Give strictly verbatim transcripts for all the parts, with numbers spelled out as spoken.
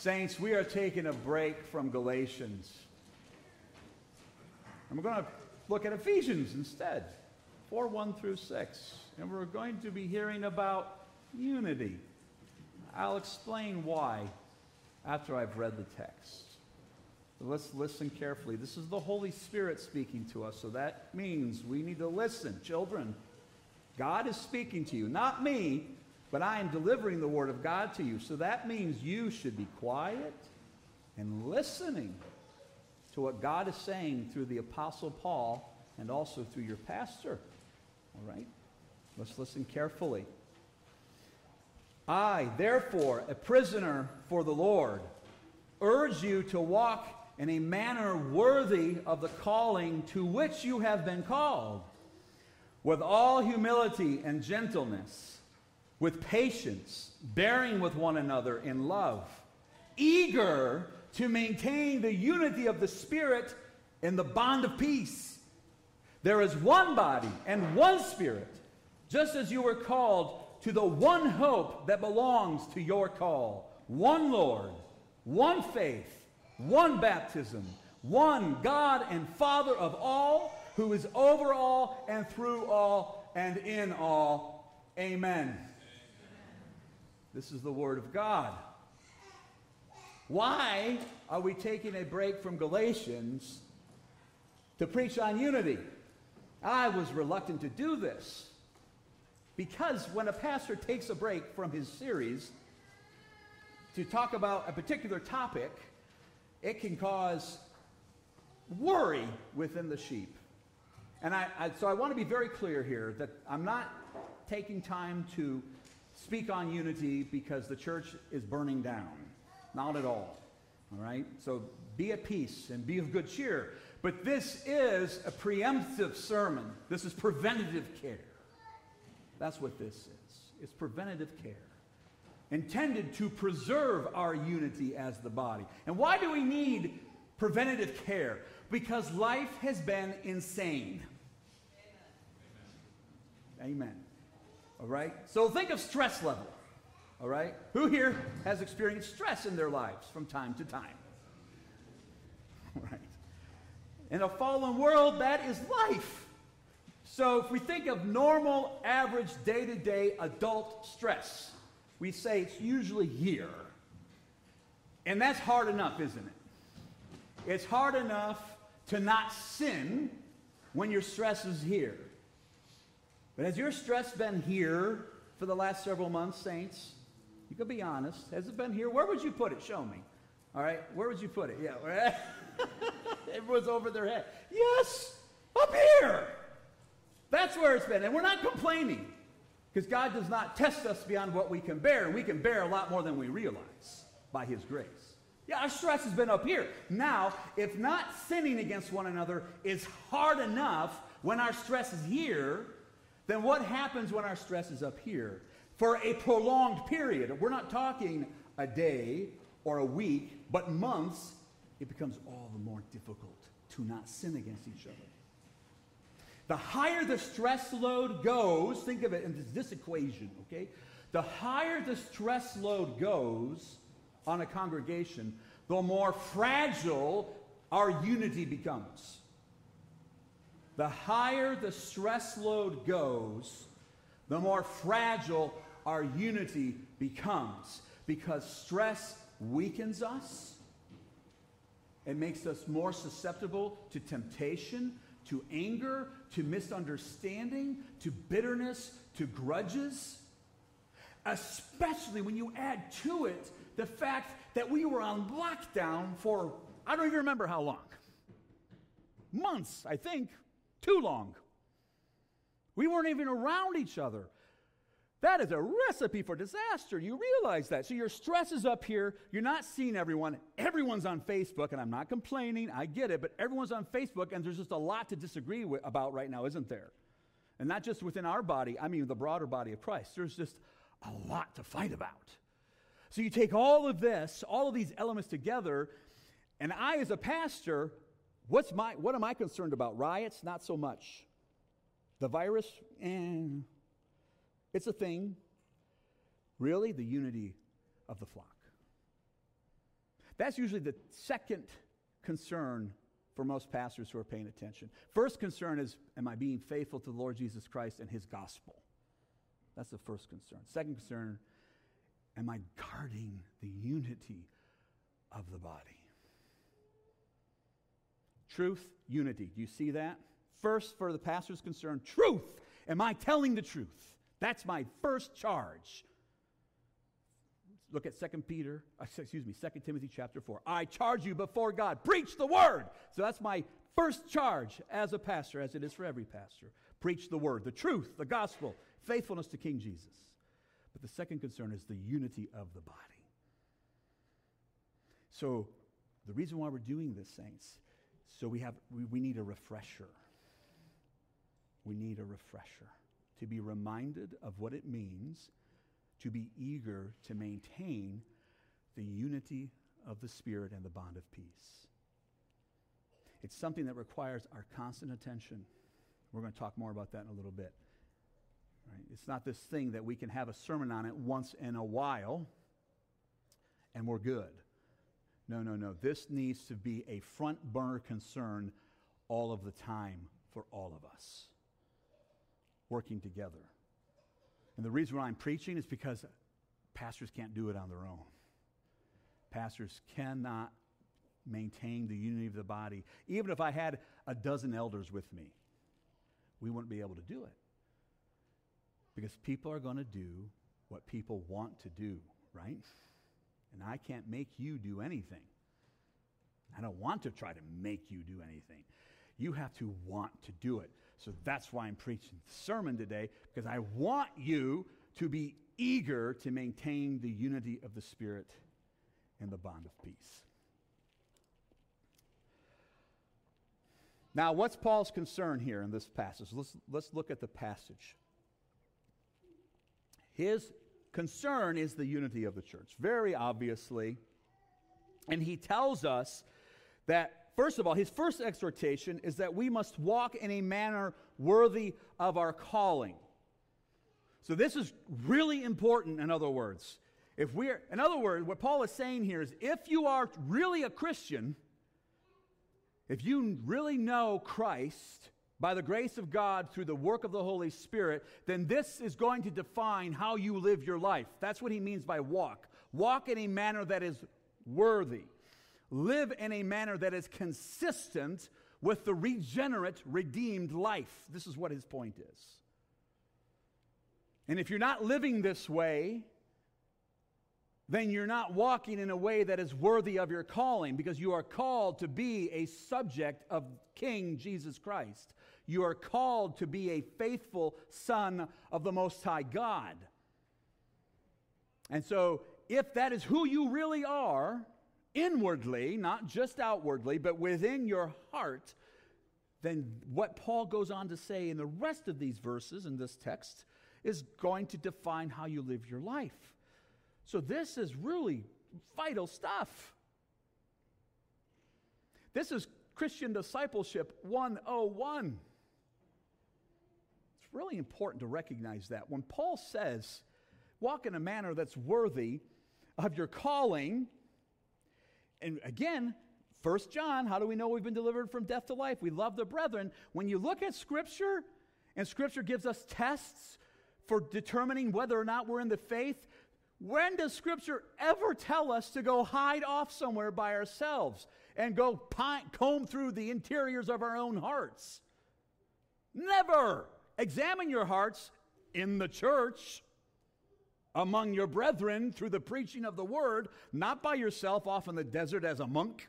Saints, we are taking a break from Galatians. And we're going to look at Ephesians instead, four, one through six. And we're going to be hearing about unity. I'll explain why after I've read the text. But let's listen carefully. This is the Holy Spirit speaking to us, so that means we need to listen. Children, God is speaking to you, not me, but I am delivering the Word of God to you. So that means you should be quiet and listening to what God is saying through the Apostle Paul and also through your pastor. All right? Let's listen carefully. I, therefore, a prisoner for the Lord, urge you to walk in a manner worthy of the calling to which you have been called, with all humility and gentleness, with patience, bearing with one another in love, eager to maintain the unity of the Spirit in the bond of peace. There is one body and one Spirit, just as you were called to the one hope that belongs to your call. One Lord, one faith, one baptism, one God and Father of all, who is over all and through all and in all. Amen. This is the Word of God. Why are we taking a break from Galatians to preach on unity? I was reluctant to do this because when a pastor takes a break from his series to talk about a particular topic, it can cause worry within the sheep. And I, I so I want to be very clear here that I'm not taking time to speak on unity because the church is burning down. Not at all. All right? So be at peace and be of good cheer. But this is a preemptive sermon. This is preventative care. That's what this is. It's preventative care. Intended to preserve our unity as the body. And why do we need preventative care? Because life has been insane. Amen. Amen. All right? So think of stress level. All right? Who here has experienced stress in their lives from time to time? All right. In a fallen world, that is life. So if we think of normal, average, day-to-day adult stress, we say it's usually here. And that's hard enough, isn't it? It's hard enough to not sin when your stress is here. But has your stress been here for the last several months, saints? You can be honest. Has it been here? Where would you put it? Show me. All right? Where would you put it? Yeah. Everyone's over their head. Yes! Up here! That's where it's been. And we're not complaining. Because God does not test us beyond what we can bear. And we can bear a lot more than we realize by His grace. Yeah, our stress has been up here. Now, if not sinning against one another is hard enough when our stress is here, then what happens when our stress is up here? For a prolonged period, we're not talking a day or a week, but months, it becomes all the more difficult to not sin against each other. The higher the stress load goes, think of it in this, this equation, okay? The higher the stress load goes on a congregation, the more fragile our unity becomes. The higher the stress load goes, the more fragile our unity becomes. Because stress weakens us. It makes us more susceptible to temptation, to anger, to misunderstanding, to bitterness, to grudges. Especially when you add to it the fact that we were on lockdown for, I don't even remember how long. Months, I think. Too long. We weren't even around each other. That is a recipe for disaster. You realize that. So your stress is up here. You're not seeing everyone. Everyone's on Facebook, and I'm not complaining. I get it, but everyone's on Facebook, and there's just a lot to disagree with, about right now, isn't there? And not just within our body. I mean the broader body of Christ. There's just a lot to fight about. So you take all of this, all of these elements together, and I, as a pastor, what's my what am I concerned about? Riots? Not so much. The virus? Eh. It's a thing. Really, the unity of the flock. That's usually the second concern for most pastors who are paying attention. First concern is, am I being faithful to the Lord Jesus Christ and his gospel? That's the first concern. Second concern, am I guarding the unity of the body? Truth, unity. Do you see that? First, for the pastor's concern, truth. Am I telling the truth? That's my first charge. Look at Second Peter, excuse me, Second Timothy chapter four. I charge you before God, preach the word. So that's my first charge as a pastor, as it is for every pastor. Preach the word, the truth, the gospel, faithfulness to King Jesus. But the second concern is the unity of the body. So the reason why we're doing this, saints, so we have we, we need a refresher. We need a refresher to be reminded of what it means to be eager to maintain the unity of the Spirit and the bond of peace. It's something that requires our constant attention. We're going to talk more about that in a little bit. Right? It's not this thing that we can have a sermon on it once in a while and we're good. No, no, no. This needs to be a front burner concern all of the time for all of us, working together. And the reason why I'm preaching is because pastors can't do it on their own. Pastors cannot maintain the unity of the body. Even if I had a dozen elders with me, we wouldn't be able to do it. Because people are going to do what people want to do, right? And I can't make you do anything. I don't want to try to make you do anything. You have to want to do it. So that's why I'm preaching the sermon today, because I want you to be eager to maintain the unity of the Spirit and the bond of peace. Now, what's Paul's concern here in this passage? Let's, let's look at the passage. His concern is the unity of the church, very obviously. And he tells us that, first of all, his first exhortation is that we must walk in a manner worthy of our calling. So this is really important, in other words. If we're, in other words, what Paul is saying here is, if you are really a Christian, if you really know Christ by the grace of God through the work of the Holy Spirit, then this is going to define how you live your life. That's what he means by walk. Walk in a manner that is worthy. Live in a manner that is consistent with the regenerate, redeemed life. This is what his point is. And if you're not living this way, then you're not walking in a way that is worthy of your calling, because you are called to be a subject of King Jesus Christ. You are called to be a faithful son of the Most High God. And so, if that is who you really are, inwardly, not just outwardly, but within your heart, then what Paul goes on to say in the rest of these verses in this text is going to define how you live your life. So this is really vital stuff. This is Christian discipleship one oh one. It's really important to recognize that. When Paul says, walk in a manner that's worthy of your calling, and again, First John, how do we know we've been delivered from death to life? We love the brethren. When you look at Scripture, and Scripture gives us tests for determining whether or not we're in the faith, when does Scripture ever tell us to go hide off somewhere by ourselves and go pine, comb through the interiors of our own hearts? Never. Examine your hearts in the church, among your brethren, through the preaching of the word, not by yourself off in the desert as a monk.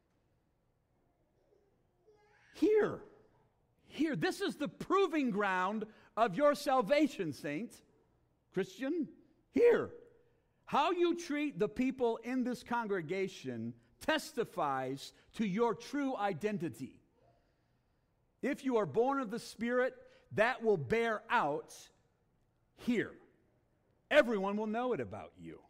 Here, here, this is the proving ground of your salvation, saint, Christian. Here, how you treat the people in this congregation testifies to your true identity. If you are born of the Spirit, that will bear out here. Everyone will know it about you.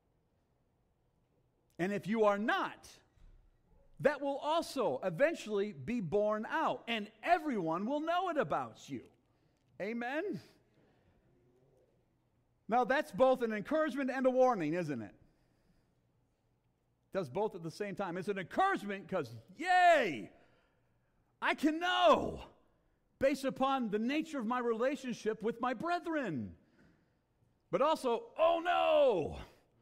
And if you are not, that will also eventually be borne out, and everyone will know it about you. Amen? Now, that's both an encouragement and a warning, isn't it? does both at the same time. It's an encouragement because, yay, I can know based upon the nature of my relationship with my brethren. But also, oh no,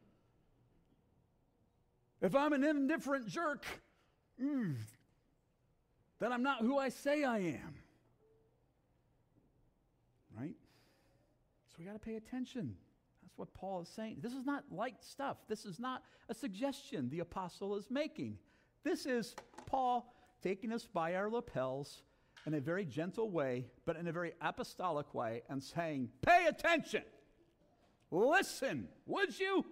if I'm an indifferent jerk, mm, then I'm not who I say I am. Right? So we got to pay attention. That's what Paul is saying. This is not light stuff. This is not a suggestion the apostle is making. This is Paul taking us by our lapels in a very gentle way, but in a very apostolic way, and saying, pay attention. Listen, would you?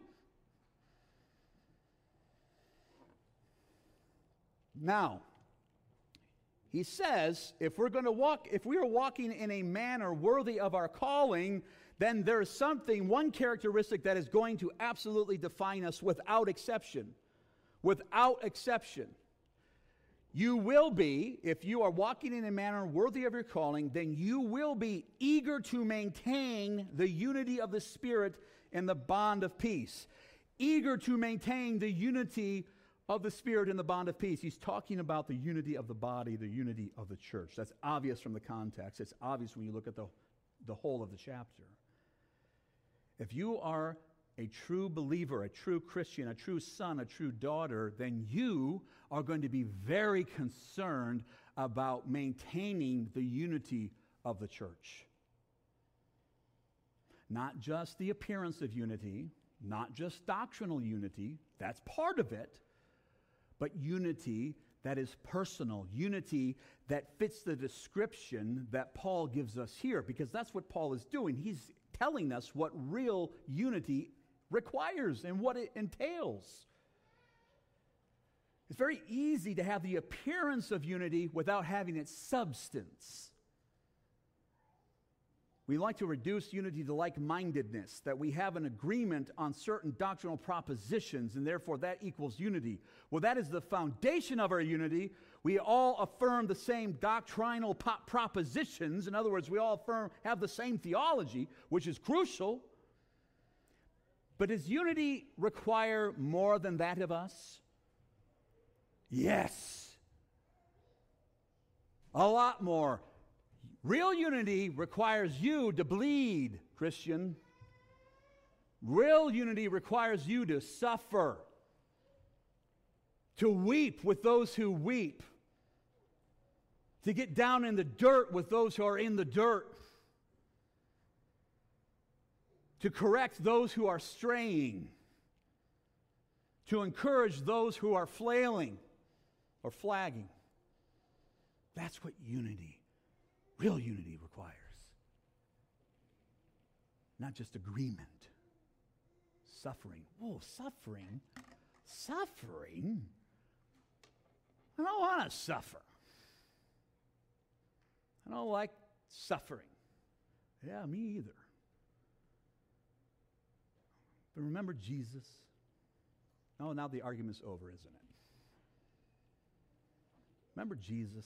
Now, he says, if we're going to walk, if we are walking in a manner worthy of our calling, then there is something, one characteristic that is going to absolutely define us without exception. Without exception. You will be, if you are walking in a manner worthy of your calling, then you will be eager to maintain the unity of the Spirit in the bond of peace. Eager to maintain the unity of the Spirit in the bond of peace. He's talking about the unity of the body, the unity of the church. That's obvious from the context. It's obvious when you look at the, the whole of the chapter. If you are a true believer, a true Christian, a true son, a true daughter, then you are going to be very concerned about maintaining the unity of the church. Not just the appearance of unity, not just doctrinal unity, that's part of it, but unity that is personal, unity that fits the description that Paul gives us here, because that's what Paul is doing. He's telling us what real unity requires and what it entails. It's very easy to have the appearance of unity without having its substance. We like to reduce unity to like-mindedness, that we have an agreement on certain doctrinal propositions, and therefore that equals unity. Well, that is the foundation of our unity. We all affirm the same doctrinal po- propositions. In other words, we all affirm, have the same theology, which is crucial. But does unity require more than that of us? Yes. A lot more. Real unity requires you to bleed, Christian. Real unity requires you to suffer, to weep with those who weep, to get down in the dirt with those who are in the dirt, to correct those who are straying, to encourage those who are flailing or flagging. That's what unity, real unity requires. Not just agreement. Suffering. Whoa, suffering? Suffering? I don't want to suffer. I don't like suffering. Yeah, me either. But remember Jesus? Oh, now the argument's over, isn't it? Remember Jesus?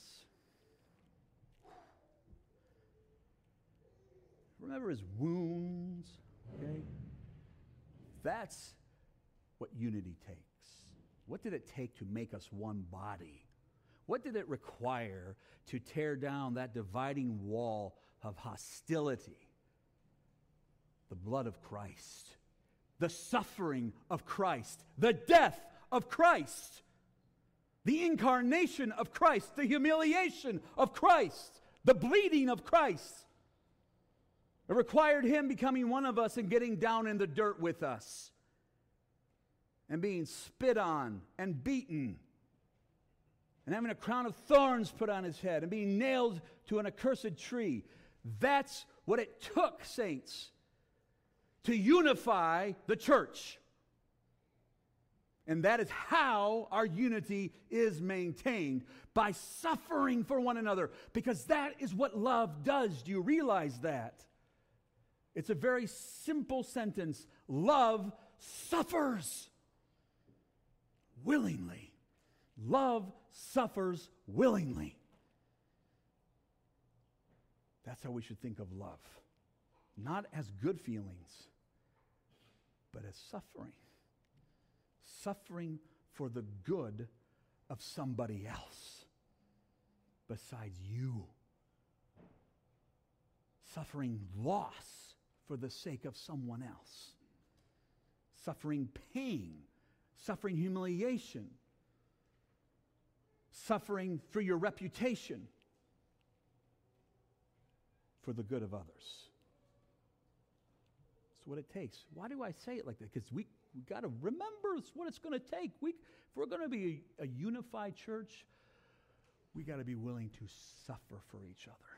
Remember his wounds, okay? That's what unity takes. What did it take to make us one body? What did it require to tear down that dividing wall of hostility? The blood of Christ, the suffering of Christ, the death of Christ, the incarnation of Christ, the humiliation of Christ, the bleeding of Christ. It required him becoming one of us and getting down in the dirt with us and being spit on and beaten and having a crown of thorns put on his head and being nailed to an accursed tree. That's what it took, saints, to unify the church. And that is how our unity is maintained, by suffering for one another, because that is what love does. Do you realize that? It's a very simple sentence. Love suffers willingly. Love suffers willingly. That's how we should think of love. Not as good feelings, but as suffering. Suffering for the good of somebody else besides you. Suffering loss for the sake of someone else. Suffering pain, suffering humiliation, suffering for your reputation, for the good of others. That's what it takes. Why do I say it like that? Because we we got to remember what it's going to take. We, if we're going to be a, a unified church, we got to be willing to suffer for each other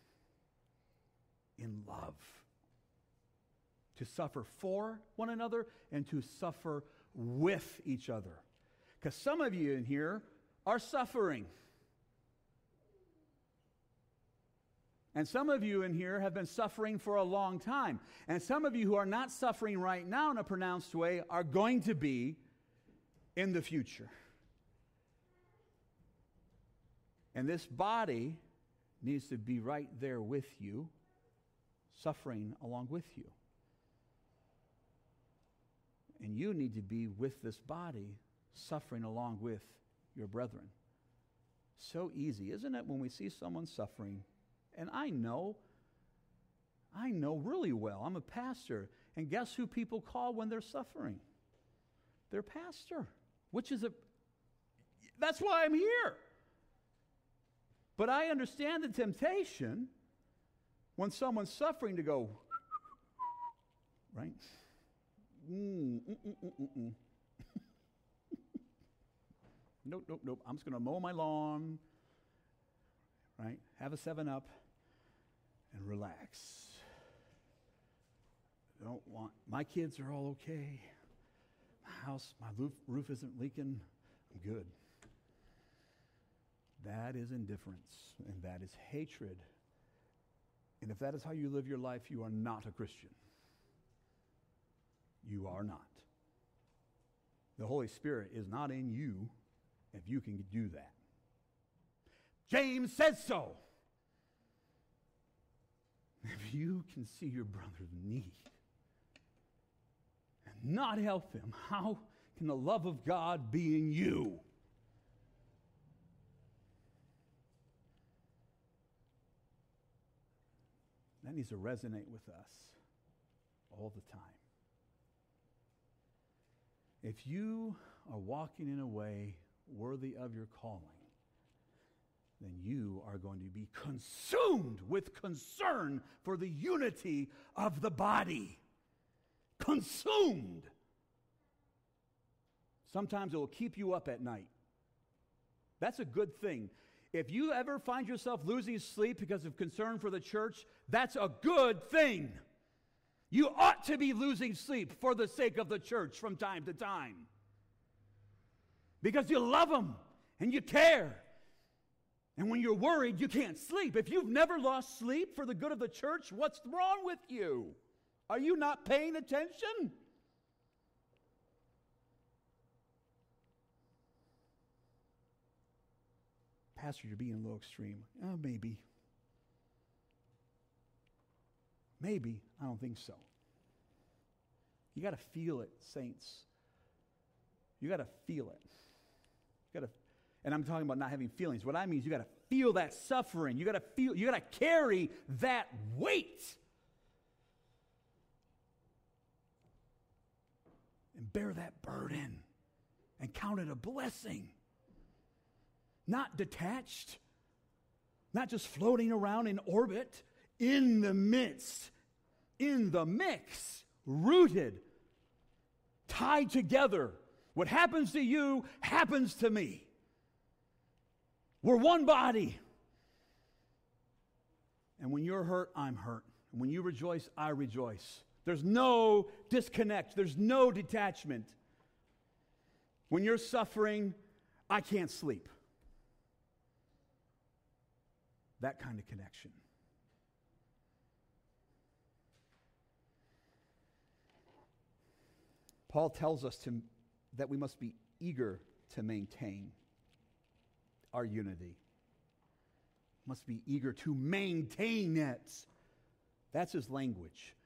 in love. To suffer for one another and to suffer with each other. Because some of you in here are suffering. And some of you in here have been suffering for a long time. And some of you who are not suffering right now in a pronounced way are going to be in the future. And this body needs to be right there with you, suffering along with you. And you need to be with this body, suffering along with your brethren. So easy, isn't it, when we see someone suffering? And I know, I know really well. I'm a pastor. And guess who people call when they're suffering? Their pastor, which is a, that's why I'm here. But I understand the temptation when someone's suffering to go, right? Mm, mm, mm, mm, mm, mm. Nope, nope, nope. I'm just going to mow my lawn, right? Have a seven up and relax. I don't want, my kids are all okay. My house, my roof, roof isn't leaking. I'm good. That is indifference, and that is hatred. And if that is how you live your life, you are not a Christian. You are not. The Holy Spirit is not in you if you can do that. James says so. If you can see your brother's need and not help him, how can the love of God be in you? That needs to resonate with us all the time. If you are walking in a way worthy of your calling, then you are going to be consumed with concern for the unity of the body. Consumed. Sometimes it will keep you up at night. That's a good thing. If you ever find yourself losing sleep because of concern for the church, that's a good thing. You ought to be losing sleep for the sake of the church from time to time. Because you love them and you care. And when you're worried, you can't sleep. If you've never lost sleep for the good of the church, what's wrong with you? Are you not paying attention? Pastor, you're being a little extreme. Uh, maybe. Maybe. I don't think so. You got to feel it, saints. You got to feel it. You got to, and I'm talking about not having feelings. What I mean is you got to feel that suffering. You got to feel. You got to carry that weight and bear that burden and count it a blessing. Not detached, not just floating around in orbit, in the midst, in the mix, rooted, tied together. What happens to you happens to me. We're one body. And when you're hurt, I'm hurt. And when you rejoice, I rejoice. There's no disconnect. There's no detachment. When you're suffering, I can't sleep. That kind of connection. Paul tells us to, that we must be eager to maintain our unity. Must be eager to maintain it. That's his language.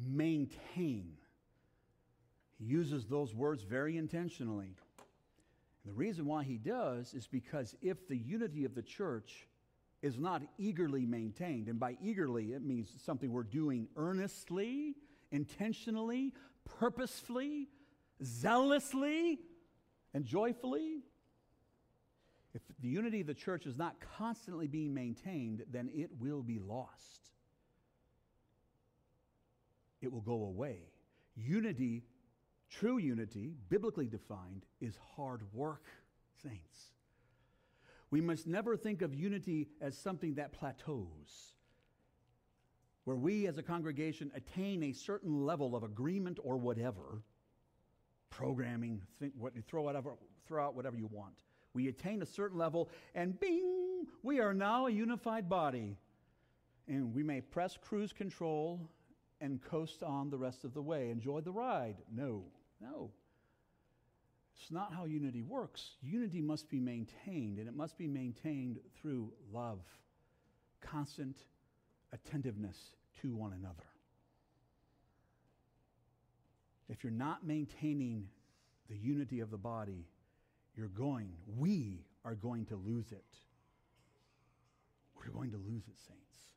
Maintain. He uses those words very intentionally. And the reason why he does is because if the unity of the church is not eagerly maintained, and by eagerly it means something we're doing earnestly, intentionally, purposefully, zealously, and joyfully. If the unity of the church is not constantly being maintained, then it will be lost. It will go away. Unity, true unity, biblically defined, is hard work, saints. We must never think of unity as something that plateaus, where we as a congregation attain a certain level of agreement or whatever, programming, think what you throw out, throw out whatever you want. We attain a certain level, and bing, we are now a unified body. And we may press cruise control and coast on the rest of the way, enjoy the ride. No, no. It's not how unity works. Unity must be maintained, and it must be maintained through love, constant attentiveness to one another. If you're not maintaining the unity of the body, you're going, we are going to lose it. We're going to lose it, saints.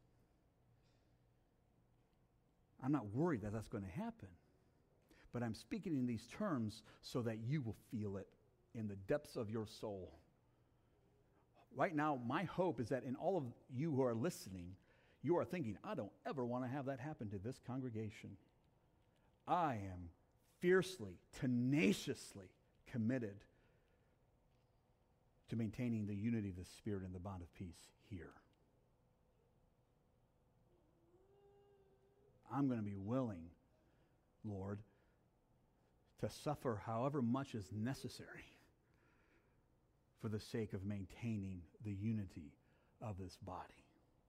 I'm not worried that that's going to happen. But I'm speaking in these terms so that you will feel it in the depths of your soul. Right now, my hope is that in all of you who are listening, you are thinking, I don't ever want to have that happen to this congregation. I am fiercely, tenaciously committed to maintaining the unity of the Spirit and the bond of peace here. I'm going to be willing, Lord, to suffer however much is necessary for the sake of maintaining the unity of this body.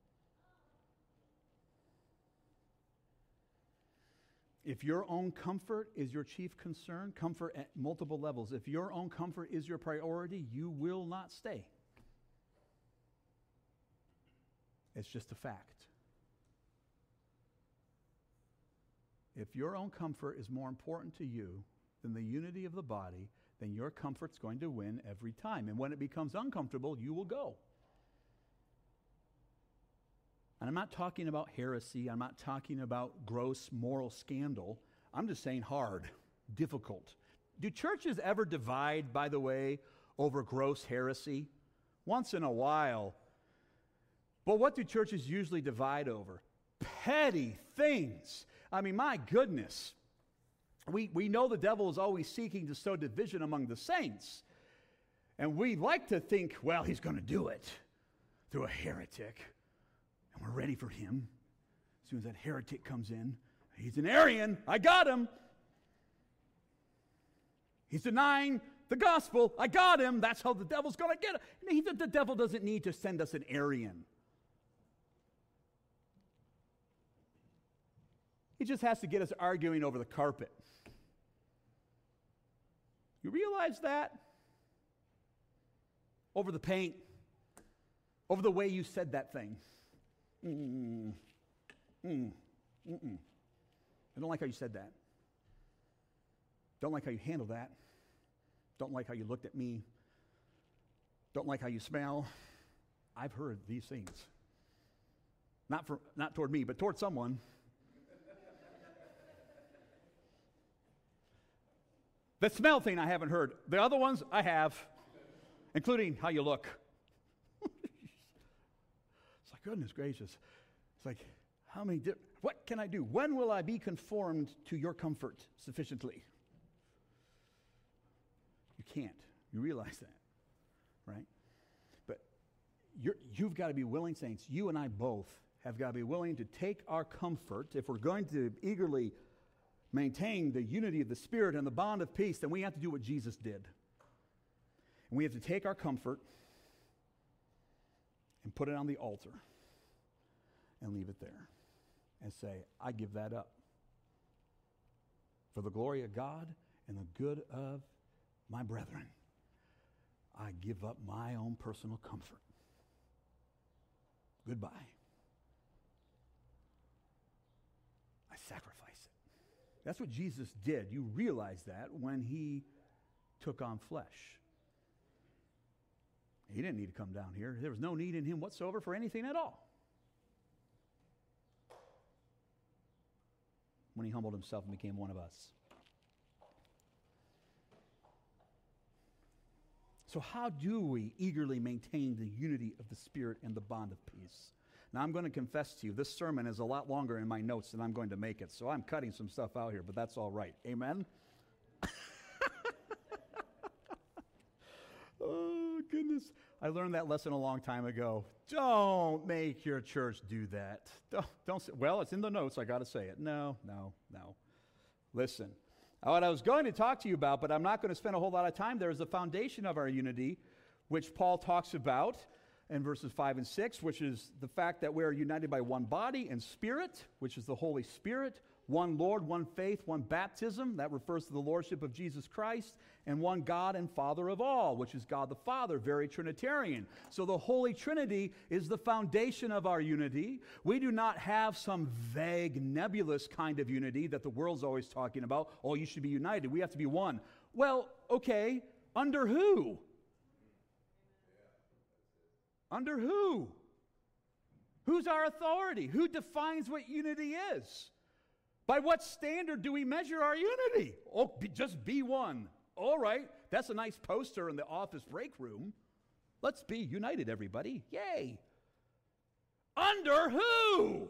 If your own comfort is your chief concern, comfort at multiple levels, if your own comfort is your priority, you will not stay. It's just a fact. If your own comfort is more important to you than the unity of the body, then your comfort's going to win every time. And when it becomes uncomfortable, you will go. And I'm not talking about heresy. I'm not talking about gross moral scandal. I'm just saying hard, difficult. Do churches ever divide, by the way, over gross heresy? Once in a while. But what do churches usually divide over? Petty things. I mean, my goodness. We, we know the devil is always seeking to sow division among the saints. And we like to think, well, he's going to do it through a heretic. And we're ready for him. As soon as that heretic comes in, he's an Arian. I got him. He's denying the gospel. I got him. That's how the devil's going to get him. The devil doesn't need to send us an Arian. He just has to get us arguing over the carpet. You realize that? Over the paint. Over the way you said that thing. Mm, mm, mm-mm. I don't like how you said that. Don't like how you handled that. Don't like how you looked at me. Don't like how you smell. I've heard these things. Not for, not toward me, but toward someone. The smell thing I haven't heard. The other ones I have, including how you look. It's like, goodness gracious. It's like, how many, di- what can I do? When will I be conformed to your comfort sufficiently? You can't. You realize that, right? But you're, you've got to be willing, saints. You and I both have got to be willing to take our comfort. If we're going to eagerly maintain the unity of the Spirit and the bond of peace, then we have to do what Jesus did. And we have to take our comfort and put it on the altar and leave it there and say, I give that up for the glory of God and the good of my brethren. I give up my own personal comfort. Goodbye. I sacrifice it. That's what Jesus did. You realize that when he took on flesh. He didn't need to come down here. There was no need in him whatsoever for anything at all. When he humbled himself and became one of us. So how do we eagerly maintain the unity of the Spirit and the bond of peace? Now, I'm going to confess to you, this sermon is a lot longer in my notes than I'm going to make it, so I'm cutting some stuff out here, but that's all right. Amen? Oh, goodness. I learned that lesson a long time ago. Don't make your church do that. Don't, don't say, well, it's in the notes, I got to say it. No, no, no. Listen. What I was going to talk to you about, but I'm not going to spend a whole lot of time there, is the foundation of our unity, which Paul talks about in verses five and six, which is the fact that we are united by one body and spirit, which is the Holy Spirit, one Lord, one faith, one baptism, that refers to the lordship of Jesus Christ, and one God and Father of all, which is God the Father, very Trinitarian. So the Holy Trinity is the foundation of our unity. We do not have some vague, nebulous kind of unity that the world's always talking about. Oh, you should be united. We have to be one. Well, okay, under who? Under who? Who's our authority? Who defines what unity is? By what standard do we measure our unity? Oh, be, just be one. All right, that's a nice poster in the office break room. Let's be united, everybody. Yay. Under who?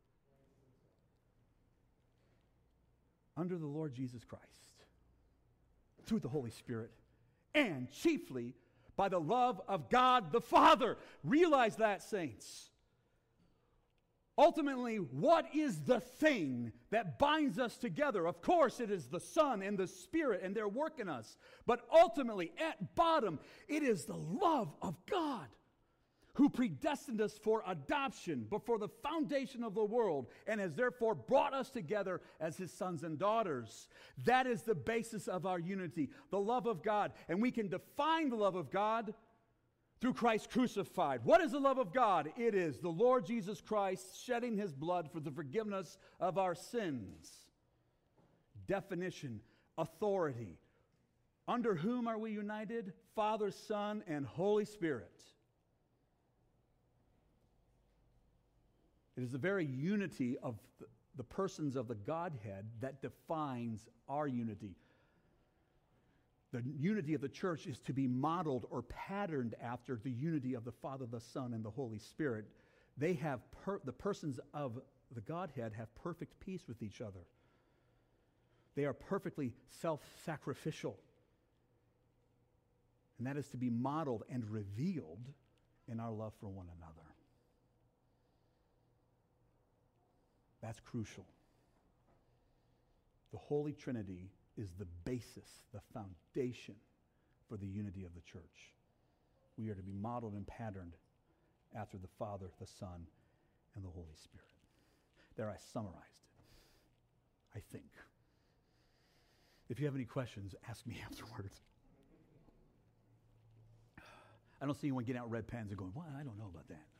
Under the Lord Jesus Christ, through the Holy Spirit, and chiefly by the love of God the Father. Realize that, saints. Ultimately, what is the thing that binds us together? Of course, it is the Son and the Spirit and their work in us. But ultimately, at bottom, it is the love of God who predestined us for adoption before the foundation of the world and has therefore brought us together as His sons and daughters. That is the basis of our unity, the love of God. And we can define the love of God through Christ crucified. What is the love of God? It is the Lord Jesus Christ shedding His blood for the forgiveness of our sins. Definition, authority. Under whom are we united? Father, Son, and Holy Spirit. It is the very unity of the persons of the Godhead that defines our unity. The unity of the church is to be modeled or patterned after the unity of the Father, the Son, and the Holy Spirit. They have, per- the persons of the Godhead have perfect peace with each other. They are perfectly self-sacrificial. And that is to be modeled and revealed in our love for one another. That's crucial. The Holy Trinity is the basis, the foundation for the unity of the church. We are to be modeled and patterned after the Father, the Son, and the Holy Spirit. There, I summarized it, I think. If you have any questions, ask me afterwards. I don't see anyone getting out red pens and going, well, I don't know about that.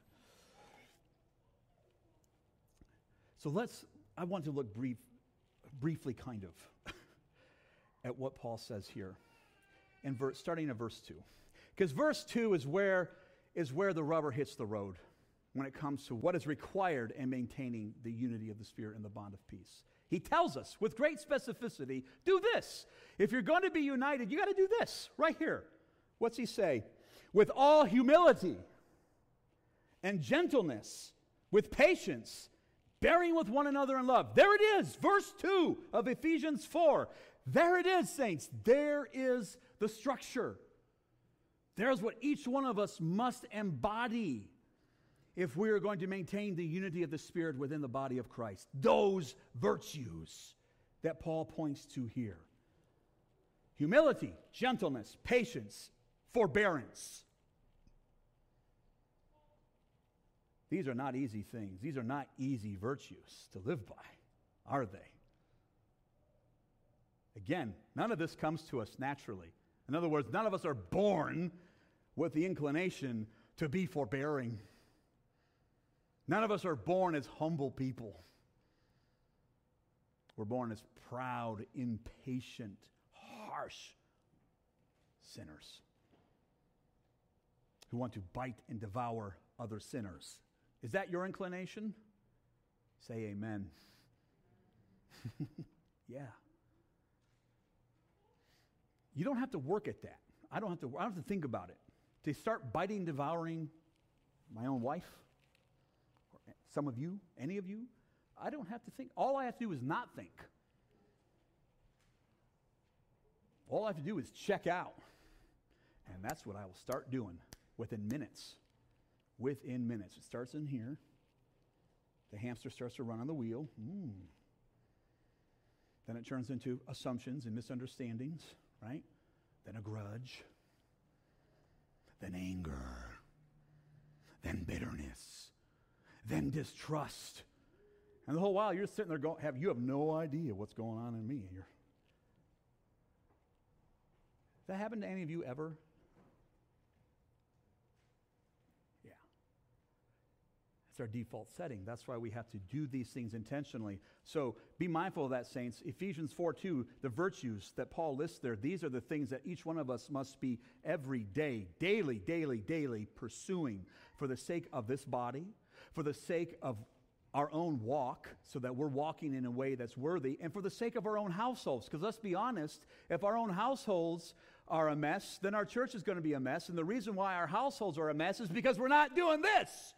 So let's, I want to look brief, briefly kind of at what Paul says here, in verse, starting at verse two. Because verse two is where, is where the rubber hits the road when it comes to what is required in maintaining the unity of the Spirit and the bond of peace. He tells us with great specificity, do this. If you're going to be united, you got to do this right here. What's he say? With all humility and gentleness, with patience, bearing with one another in love. There it is, verse two of Ephesians four. There it is, saints. There is the structure. There's what each one of us must embody if we are going to maintain the unity of the Spirit within the body of Christ. Those virtues that Paul points to here. Humility, gentleness, patience, forbearance. These are not easy things. These are not easy virtues to live by, are they? Again, none of this comes to us naturally. In other words, none of us are born with the inclination to be forbearing. None of us are born as humble people. We're born as proud, impatient, harsh sinners. who want to bite and devour other sinners. Is that your inclination? Say amen. Yeah. You don't have to work at that. I don't have to I don't have to think about it. To start biting, devouring my own wife, or some of you, any of you, I don't have to think. All I have to do is not think. All I have to do is check out. And that's what I will start doing within minutes. Within minutes. It starts in here. The hamster starts to run on the wheel. Mm. Then it turns into assumptions and misunderstandings, right? Then a grudge. Then anger. Then bitterness. Then distrust. And the whole while you're sitting there going, have, you have no idea what's going on in me. You're, Has that happened to any of you ever? Yeah. That's our default setting. That's why we have to do these things intentionally. So be mindful of that, saints. Ephesians four two, the virtues that Paul lists there, these are the things that each one of us must be every day, daily, daily, daily pursuing for the sake of this body, for the sake of our own walk, so that we're walking in a way that's worthy, and for the sake of our own households. Because let's be honest, if our own households are a mess, then our church is going to be a mess. And the reason why our households are a mess is because we're not doing this.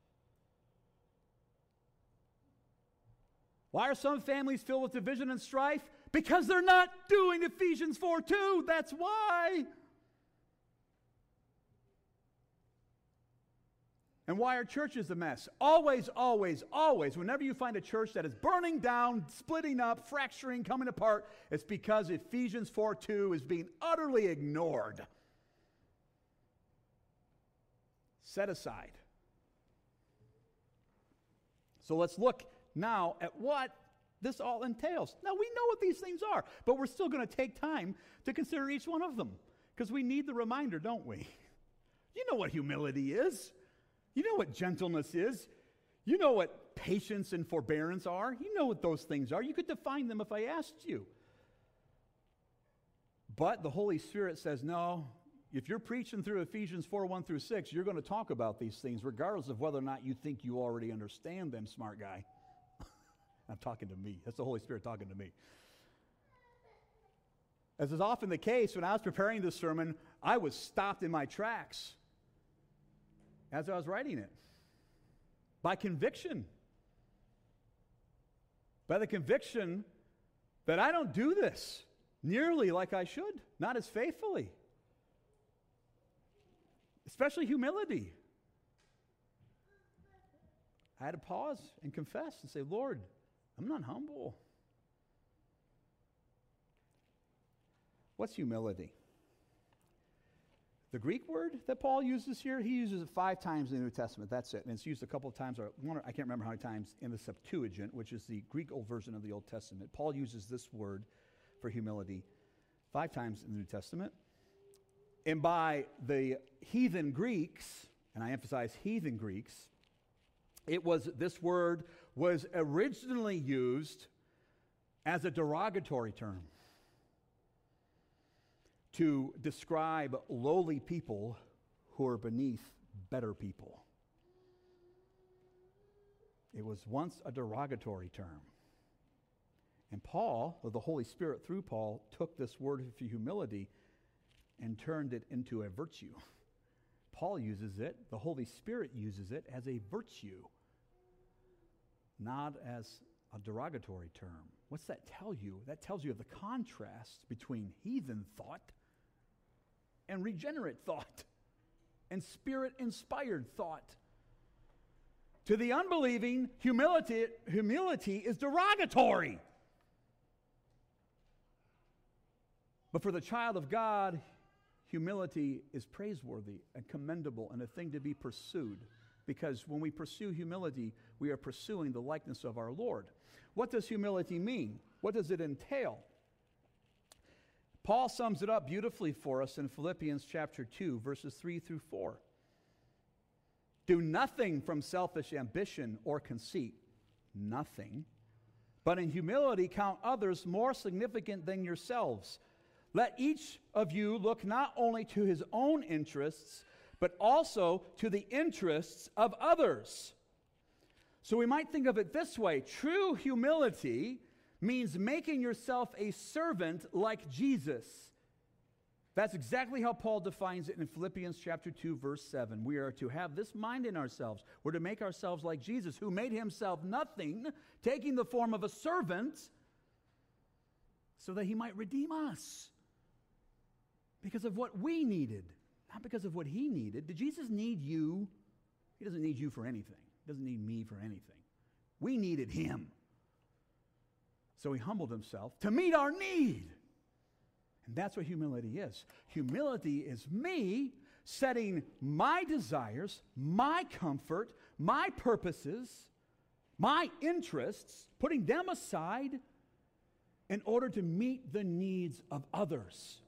Why are some families filled with division and strife? Because they're not doing Ephesians four two. That's why. And why are churches a mess? Always, always, always, whenever you find a church that is burning down, splitting up, fracturing, coming apart, it's because Ephesians four two is being utterly ignored. Set aside. So let's look now at what this all entails. Now, we know what these things are, but we're still going to take time to consider each one of them, because we need the reminder, don't we? You know what humility is. You know what gentleness is. You know what patience and forbearance are. You know what those things are. You could define them if I asked you. But the Holy Spirit says, no, if you're preaching through Ephesians four, one through six, you're going to talk about these things regardless of whether or not you think you already understand them, smart guy. I'm talking to me. That's the Holy Spirit talking to me. As is often the case, when I was preparing this sermon, I was stopped in my tracks as I was writing it, by conviction. By the conviction that I don't do this nearly like I should, not as faithfully. Especially humility. I had to pause and confess and say, Lord, I'm not humble. What's humility? The Greek word that Paul uses here, he uses it five times in the New Testament. That's it. And it's used a couple of times, or one, I can't remember how many times, in the Septuagint, which is the Greek old version of the Old Testament. Paul uses this word for humility five times in the New Testament. And by the heathen Greeks, and I emphasize heathen Greeks, it was, this word was originally used as a derogatory term to describe lowly people who are beneath better people. It was once a derogatory term. And Paul, or the Holy Spirit through Paul, took this word for humility and turned it into a virtue. Paul uses it, the Holy Spirit uses it as a virtue, not as a derogatory term. What's that tell you? That tells you of the contrast between heathen thought and regenerate thought and Spirit-inspired thought. To the unbelieving, humility, humility is derogatory. But for the child of God, humility is praiseworthy and commendable and a thing to be pursued. Because when we pursue humility, we are pursuing the likeness of our Lord. What does humility mean? What does it entail? Paul sums it up beautifully for us in Philippians chapter two, verses three through four. Do nothing from selfish ambition or conceit, nothing, but in humility count others more significant than yourselves. Let each of you look not only to his own interests, but also to the interests of others. So we might think of it this way. True humility means making yourself a servant like Jesus. That's exactly how Paul defines it in Philippians chapter two, verse seven. We are to have this mind in ourselves. We're to make ourselves like Jesus, who made himself nothing, taking the form of a servant, so that he might redeem us because of what we needed, not because of what he needed. Did Jesus need you? He doesn't need you for anything. He doesn't need me for anything. We needed him. So he humbled himself to meet our need. And that's what humility is. Humility is me setting my desires, my comfort, my purposes, my interests, putting them aside in order to meet the needs of others.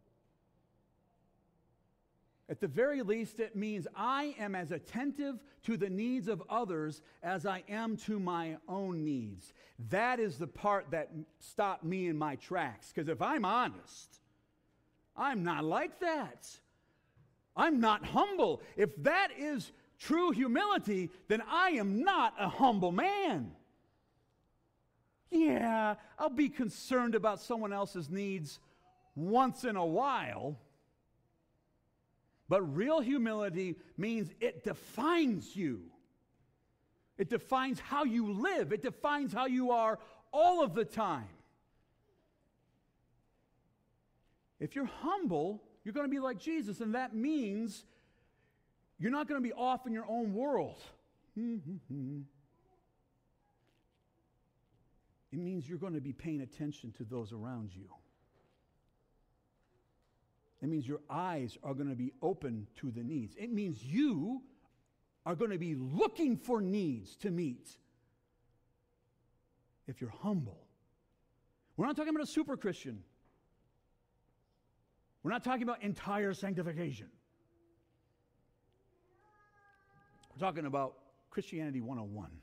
At the very least, it means I am as attentive to the needs of others as I am to my own needs. That is the part that stopped me in my tracks. Because if I'm honest, I'm not like that. I'm not humble. If that is true humility, then I am not a humble man. Yeah, I'll be concerned about someone else's needs once in a while. But real humility means it defines you. It defines how you live. It defines how you are all of the time. If you're humble, you're going to be like Jesus, and that means you're not going to be off in your own world. It means you're going to be paying attention to those around you. It means your eyes are going to be open to the needs. It means you are going to be looking for needs to meet if you're humble. We're not talking about a super Christian. We're not talking about entire sanctification. We're talking about Christianity one oh one.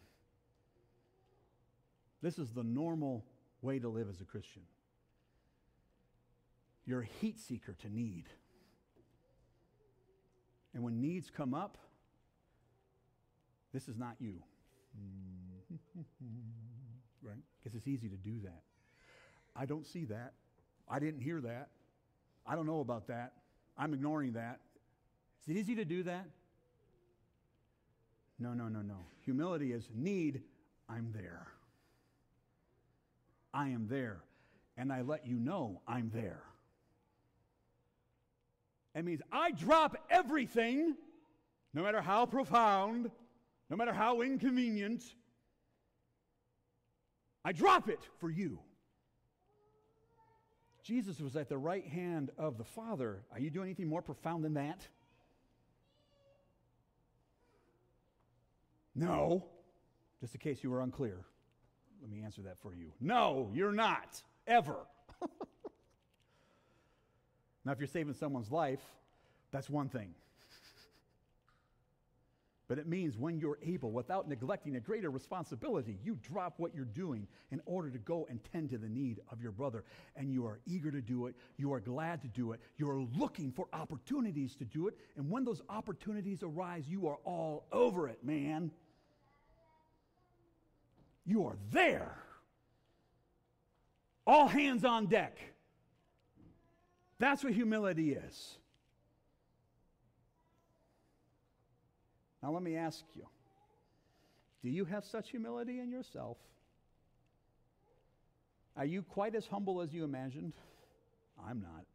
This is the normal way to live as a Christian. You're a heat seeker to need. And when needs come up, this is not you. Right? Because it's easy to do that. I don't see that. I didn't hear that. I don't know about that. I'm ignoring that. Is it easy to do that? No, no, no, no. Humility is need, I'm there. I am there. And I let you know I'm there. It means I drop everything, no matter how profound, no matter how inconvenient. I drop it for you. Jesus was at the right hand of the Father. Are you doing anything more profound than that? No. Just in case you were unclear, let me answer that for you. No, you're not. Ever. Now, if you're saving someone's life, that's one thing. But it means when you're able, without neglecting a greater responsibility, you drop what you're doing in order to go and tend to the need of your brother. And you are eager to do it. You are glad to do it. You are looking for opportunities to do it. And when those opportunities arise, you are all over it, man. You are there. All hands on deck. That's what humility is. Now let me ask you, do you have such humility in yourself? Are you quite as humble as you imagined? I'm not.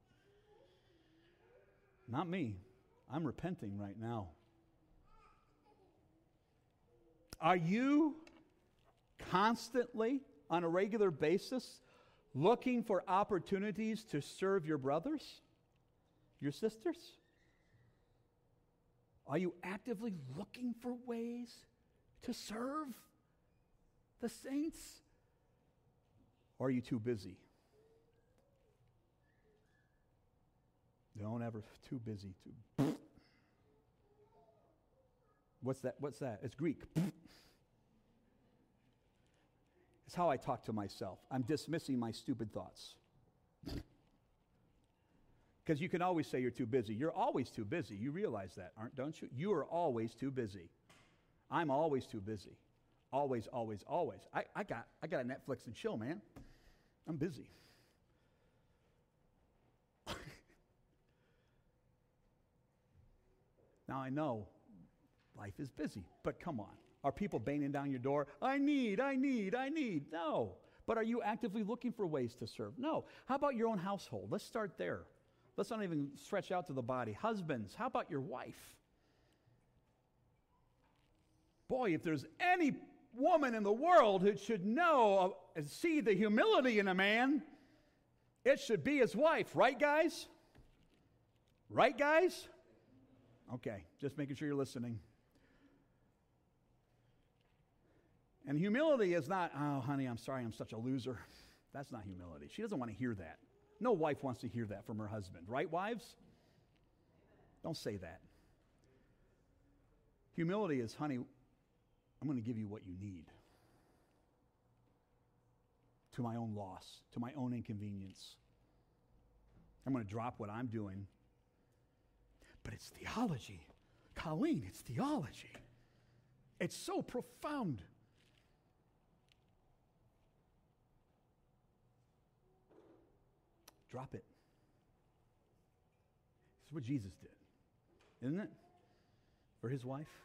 Not me. I'm repenting right now. Are you constantly, on a regular basis, looking for opportunities to serve your brothers, your sisters? Are you actively looking for ways to serve the saints? Or are you too busy? Don't ever, too busy. Too. What's that? What's that? It's Greek. It's how I talk to myself. I'm dismissing my stupid thoughts. Because you can always say you're too busy. You're always too busy. You realize that, aren't, don't you? You are always too busy. I'm always too busy. Always, always, always. I, I got I got a Netflix and chill, man. I'm busy. Now I know life is busy, but come on. Are people banging down your door? I need, I need, I need. No. But are you actively looking for ways to serve? No. How about your own household? Let's start there. Let's not even stretch out to the body. Husbands, how about your wife? Boy, if there's any woman in the world who should know and see the humility in a man, it should be his wife. Right, guys? Right, guys? Okay, just making sure you're listening. And humility is not, oh, honey, I'm sorry, I'm such a loser. That's not humility. She doesn't want to hear that. No wife wants to hear that from her husband. Right, wives? Don't say that. Humility is, honey, I'm going to give you what you need. To my own loss, to my own inconvenience. I'm going to drop what I'm doing. But it's theology. Colleen, it's theology. It's so profound. Drop it. This is what Jesus did, isn't it? For his wife.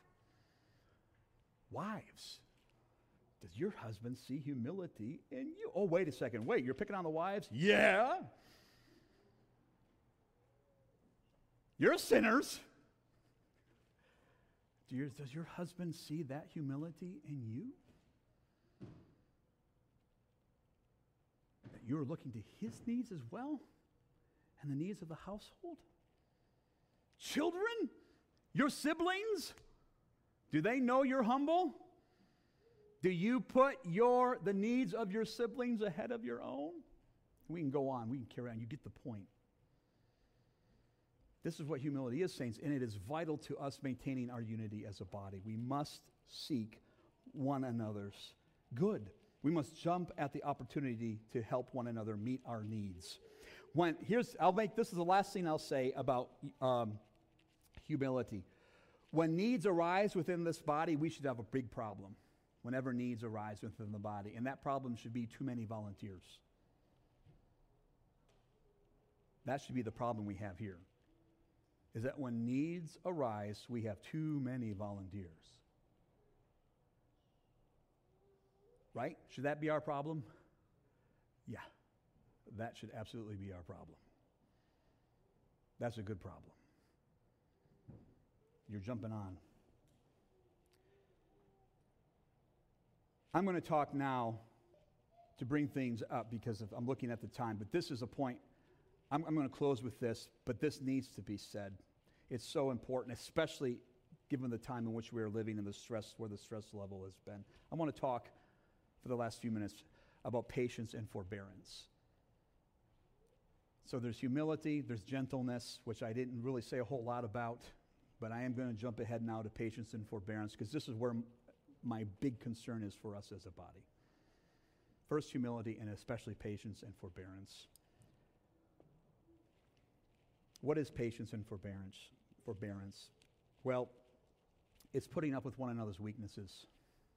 Wives, does your husband see humility in you? Oh, wait a second. Wait, you're picking on the wives? Yeah. You're sinners. Do your, does your husband see that humility in you? That you're looking to his needs as well? And the needs of the household? Children? Your siblings? Do they know you're humble? Do you put your the needs of your siblings ahead of your own? We can go on. We can carry on. You get the point. This is what humility is, saints, and it is vital to us maintaining our unity as a body. We must seek one another's good. We must jump at the opportunity to help one another meet our needs. When here's, I'll make this is the last thing I'll say about um, humility. When needs arise within this body, we should have a big problem. Whenever needs arise within the body, and that problem should be too many volunteers. That should be the problem we have here. Is that when needs arise, we have too many volunteers. Right? Should that be our problem? Yeah. That should absolutely be our problem. That's a good problem. You're jumping on. I'm going to talk now to bring things up because of, I'm looking at the time, but this is a point. I'm, I'm going to close with this, but this needs to be said. It's so important, especially given the time in which we are living and the stress, where the stress level has been. I want to talk for the last few minutes about patience and forbearance. So there's humility, there's gentleness, which I didn't really say a whole lot about, but I am going to jump ahead now to patience and forbearance because this is where my big concern is for us as a body. First, humility, and especially patience and forbearance. What is patience and forbearance? Forbearance. Well, it's putting up with one another's weaknesses.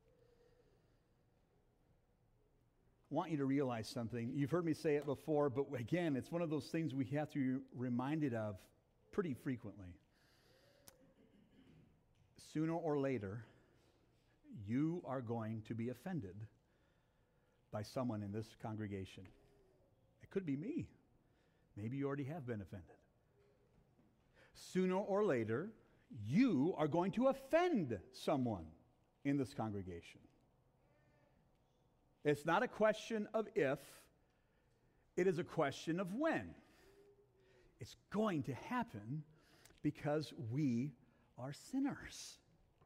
I want you to realize something. You've heard me say it before, but again, it's one of those things we have to be reminded of pretty frequently. Sooner or later, you are going to be offended by someone in this congregation. It could be me. Maybe you already have been offended. Sooner or later, you are going to offend someone in this congregation. It's not a question of if, it is a question of when. It's going to happen because we are sinners.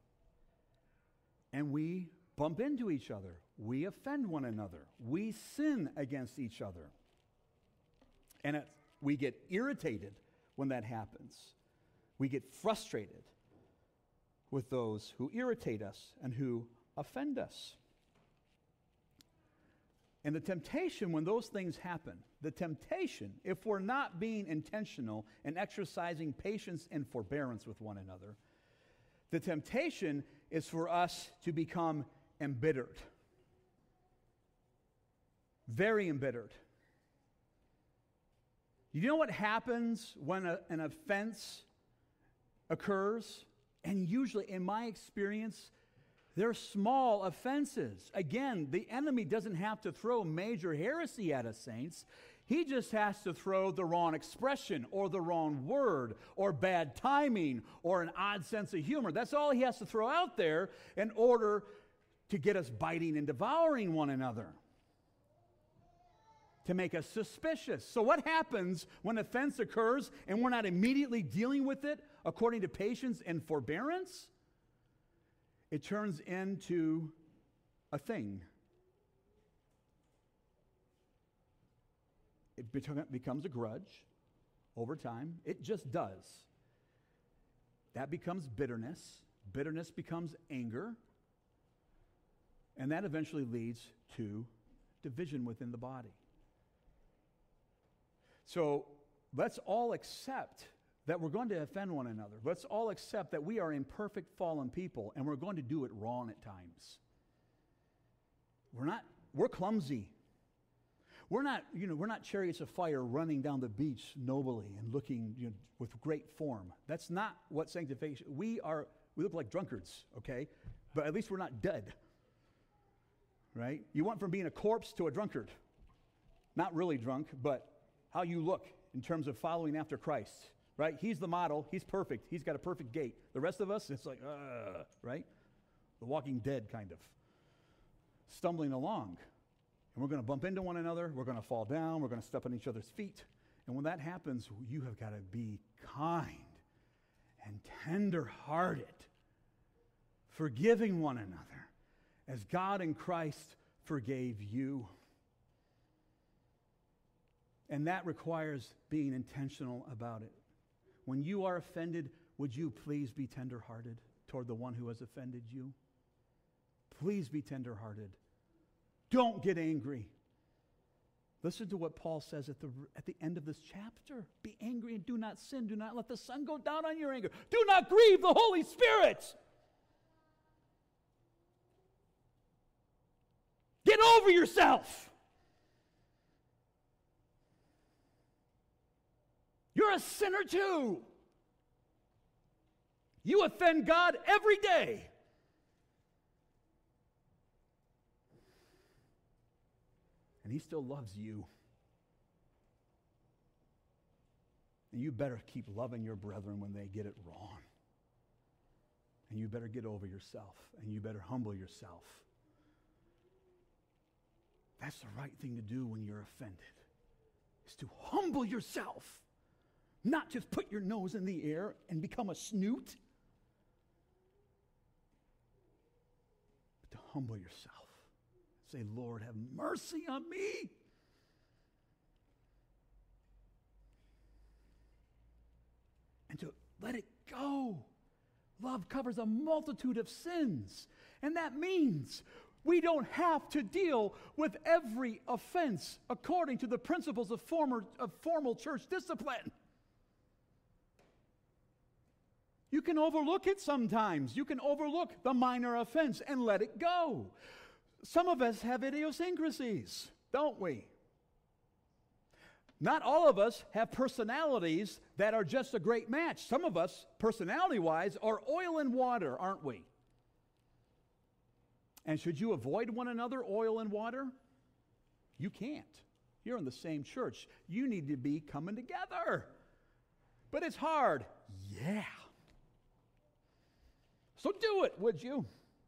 And we bump into each other. We offend one another. We sin against each other. And it, we get irritated when that happens. We get frustrated with those who irritate us and who offend us. And the temptation when those things happen, the temptation, if we're not being intentional and exercising patience and forbearance with one another, the temptation is for us to become embittered. Very embittered. You know what happens when a, an offense occurs? And usually, in my experience, they're small offenses. Again, the enemy doesn't have to throw major heresy at us, saints. He just has to throw the wrong expression or the wrong word or bad timing or an odd sense of humor. That's all he has to throw out there in order to get us biting and devouring one another, to make us suspicious. So what happens when offense occurs and we're not immediately dealing with it according to patience and forbearance? It turns into a thing. It becomes a grudge over time. It just does. That becomes bitterness. Bitterness becomes anger. And that eventually leads to division within the body. So let's all accept that we're going to offend one another. Let's all accept that we are imperfect, fallen people, and we're going to do it wrong at times. We're not, we're clumsy. We're not, you know, we're not chariots of fire running down the beach nobly and looking, you know, with great form. That's not what sanctification, we are, we look like drunkards, okay? But at least we're not dead, right? You went from being a corpse to a drunkard. Not really drunk, but how you look in terms of following after Christ, right? He's the model. He's perfect. He's got a perfect gait. The rest of us, it's like, uh, right? The Walking Dead kind of. Stumbling along. And we're going to bump into one another. We're going to fall down. We're going to step on each other's feet. And when that happens, you have got to be kind and tender-hearted, forgiving one another as God in Christ forgave you. And that requires being intentional about it. When you are offended, would you please be tender-hearted toward the one who has offended you? Please be tender-hearted. Don't get angry. Listen to what Paul says at the, at the end of this chapter. Be angry and do not sin. Do not let the sun go down on your anger. Do not grieve the Holy Spirit. Get over yourself. You're a sinner too. You offend God every day. And he still loves you. And you better keep loving your brethren when they get it wrong. And you better get over yourself. And you better humble yourself. That's the right thing to do when you're offended. Is to humble yourself. Not just put your nose in the air and become a snoot. But to humble yourself. Say, Lord, have mercy on me. And to let it go. Love covers a multitude of sins. And that means we don't have to deal with every offense according to the principles of, former, of formal church discipline. You can overlook it sometimes. You can overlook the minor offense and let it go. Some of us have idiosyncrasies, don't we? Not all of us have personalities that are just a great match. Some of us, personality-wise, are oil and water, aren't we? And should you avoid one another, oil and water? You can't. You're in the same church. You need to be coming together. But it's hard. Yeah. So do it, would you?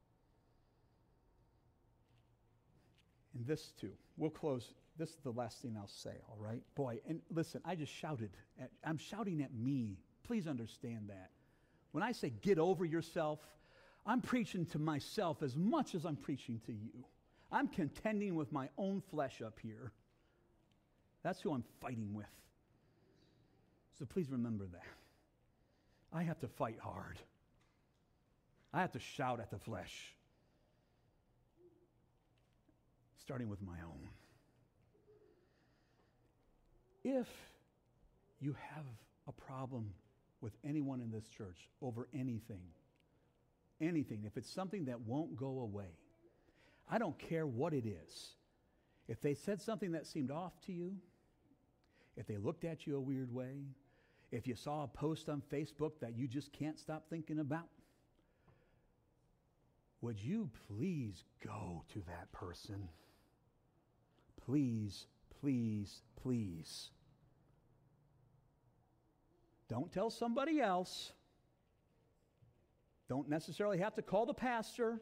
And this too. We'll close. This is the last thing I'll say, all right? Boy, and listen, I just shouted. At, I'm shouting at me. Please understand that. When I say get over yourself, I'm preaching to myself as much as I'm preaching to you. I'm contending with my own flesh up here. That's who I'm fighting with. So please remember that. I have to fight hard. I have to shout at the flesh. Starting with my own. If you have a problem with anyone in this church over anything, anything, if it's something that won't go away, I don't care what it is. If they said something that seemed off to you, if they looked at you a weird way, if you saw a post on Facebook that you just can't stop thinking about, would you please go to that person? Please, please, please. Don't tell somebody else. Don't necessarily have to call the pastor.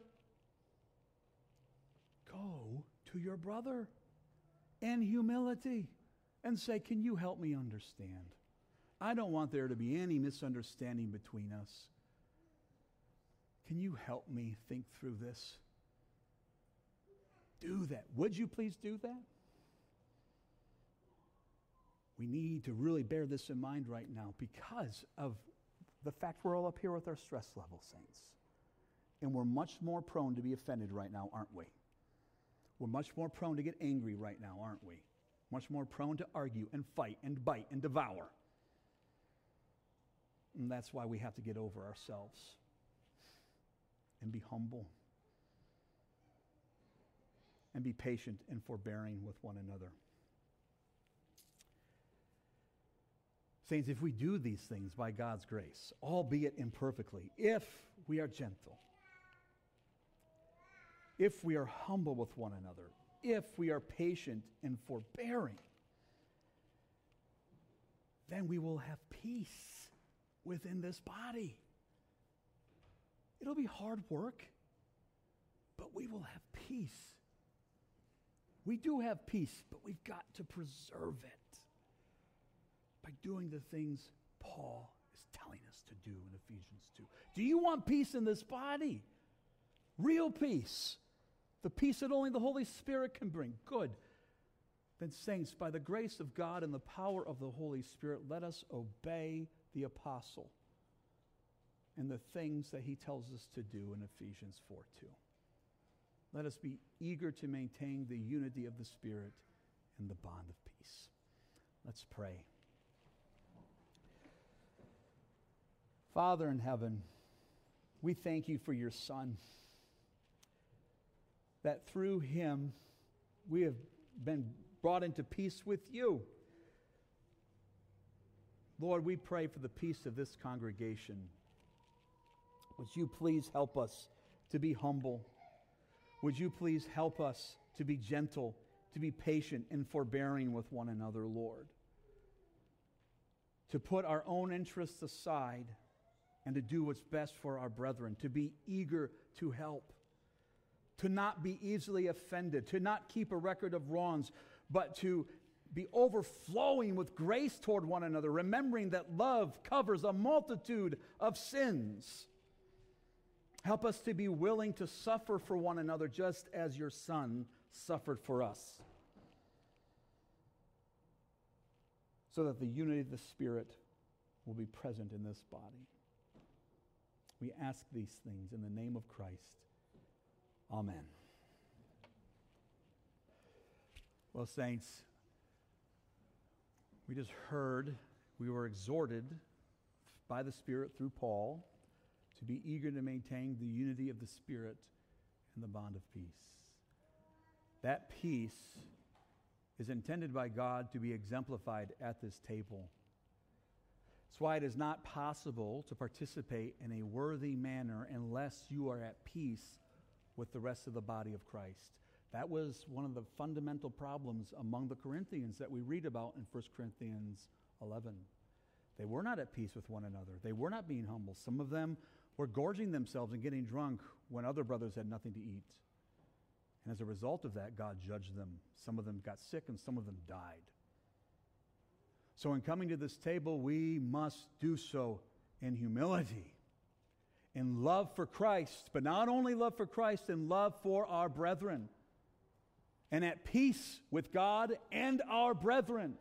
Go to your brother in humility and say, can you help me understand? I don't want there to be any misunderstanding between us. Can you help me think through this? Do that. Would you please do that? We need to really bear this in mind right now because of the fact we're all up here with our stress level, saints. And we're much more prone to be offended right now, aren't we? We're much more prone to get angry right now, aren't we? Much more prone to argue and fight and bite and devour. And that's why we have to get over ourselves and be humble and be patient and forbearing with one another. Saints, if we do these things by God's grace, albeit imperfectly, if we are gentle, if we are humble with one another, if we are patient and forbearing, then we will have peace within this body. It'll be hard work, but we will have peace. We do have peace, but we've got to preserve it by doing the things Paul is telling us to do in Ephesians two. Do you want peace in this body? Real peace. The peace that only the Holy Spirit can bring. Good. Then, saints, by the grace of God and the power of the Holy Spirit, let us obey the apostle and the things that he tells us to do in Ephesians four two. Let us be eager to maintain the unity of the Spirit and the bond of peace. Let's pray. Father in heaven, we thank you for your Son, that through him we have been brought into peace with you. Lord, we pray for the peace of this congregation. Would you please help us to be humble? Would you please help us to be gentle, to be patient and forbearing with one another, Lord? To put our own interests aside and to do what's best for our brethren, to be eager to help, to not be easily offended, to not keep a record of wrongs, but to be overflowing with grace toward one another, remembering that love covers a multitude of sins. Help us to be willing to suffer for one another just as your Son suffered for us, so that the unity of the Spirit will be present in this body. We ask these things in the name of Christ. Amen. Well, saints, we just heard, we were exhorted by the Spirit through Paul to be eager to maintain the unity of the Spirit and the bond of peace. That peace is intended by God to be exemplified at this table. That's why it is not possible to participate in a worthy manner unless you are at peace with the rest of the body of Christ. That was one of the fundamental problems among the Corinthians that we read about in First Corinthians eleven. They were not at peace with one another. They were not being humble. Some of them were gorging themselves and getting drunk when other brothers had nothing to eat. And as a result of that, God judged them. Some of them got sick and some of them died. So in coming to this table, we must do so in humility, in love for Christ, but not only love for Christ, in love for our brethren, and at peace with God and our brethren.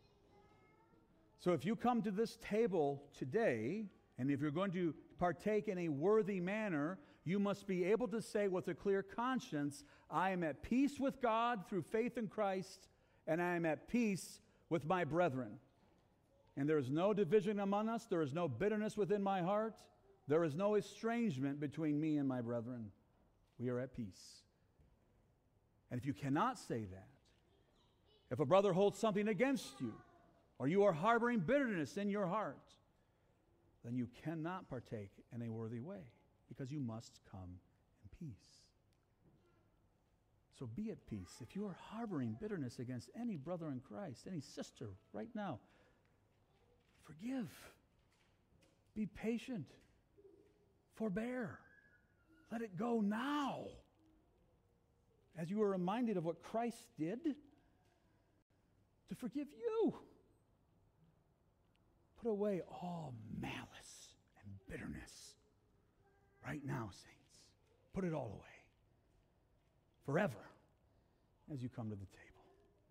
So if you come to this table today, and if you're going to partake in a worthy manner, you must be able to say with a clear conscience, I am at peace with God through faith in Christ, and I am at peace with my brethren. And there is no division among us. There is no bitterness within my heart. There is no estrangement between me and my brethren. We are at peace. And if you cannot say that, if a brother holds something against you, or you are harboring bitterness in your heart, then you cannot partake in a worthy way, because you must come in peace. So be at peace. If you are harboring bitterness against any brother in Christ, any sister right now, forgive. Be patient. Forbear. Let it go now. As you are reminded of what Christ did to forgive you. Put away all malice and bitterness right now, saints. Put it all away. Forever as you come to the table.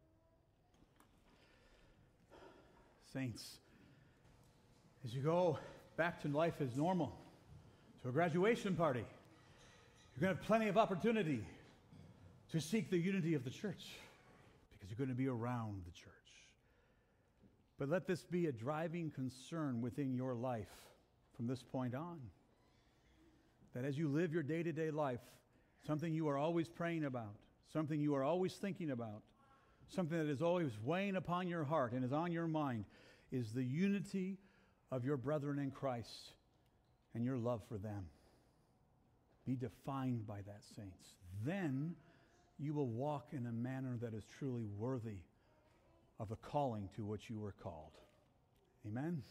Saints, as you go back to life as normal, to a graduation party, you're going to have plenty of opportunity to seek the unity of the church because you're going to be around the church. But let this be a driving concern within your life from this point on. That as you live your day-to-day life, something you are always praying about, something you are always thinking about, something that is always weighing upon your heart and is on your mind, is the unity of your brethren in Christ and your love for them. Be defined by that, saints. Then you will walk in a manner that is truly worthy of the calling to which you were called. Amen?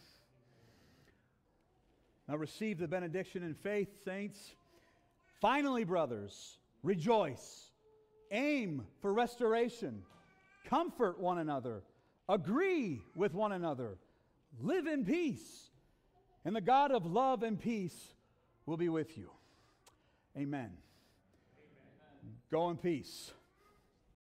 Now receive the benediction in faith, saints. Finally, brothers, rejoice. Aim for restoration. Comfort one another. Agree with one another. Live in peace. And the God of love and peace will be with you. Amen. Amen. Go in peace.